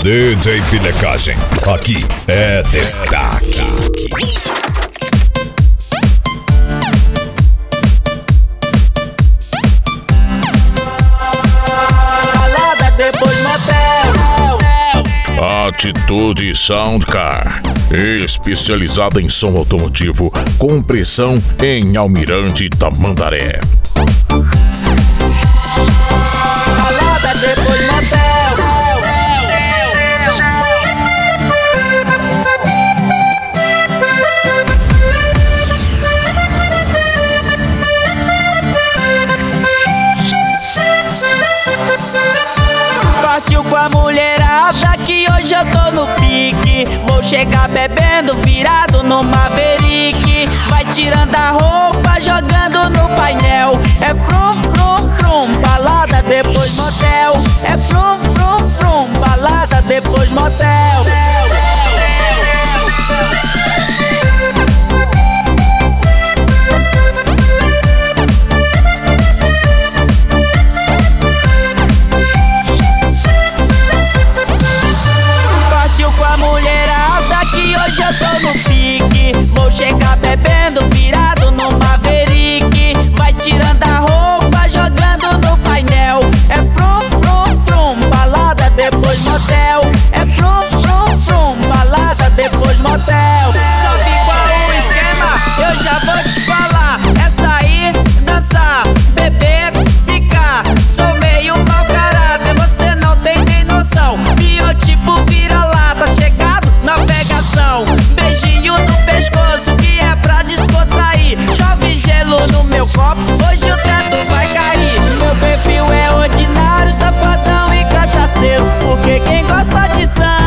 DJ Pilecagem, aqui é destaque. Balada depois motel. Atitude Soundcar, especializada em som automotivo, com pressão em Almirante Tamandaré. Balada depois motel. Partiu com a mulherada que hoje eu tô no pique. Vou chegar bebendo, virado no Maverick. Vai tirando a roupa, jogando no painel. É frum, frum, frum, balada depois motel. É frum, frum, frum, balada depois motel. Com a mulherada que hoje eu tô no pique. Vou chegar bebendo, virado no Maverick. Vai tirando a roupa, jogando no painel. É frum, frum, frum, balada depois motel. É frum, frum, frum, balada depois motel. Sabe qual o esquema? Eu já vou te falar. É sair, dançar, beber, ficar. Sou meio mau caráter, você não tem nem noção. Biotipo vira lá. Tá chegado na pegação. Beijinho no pescoço que é pra descontrair. Chove gelo no meu copo, hoje o teto vai cair. Meu perfil é ordinário, safadão e cachaceiro. Porque quem gosta de sangue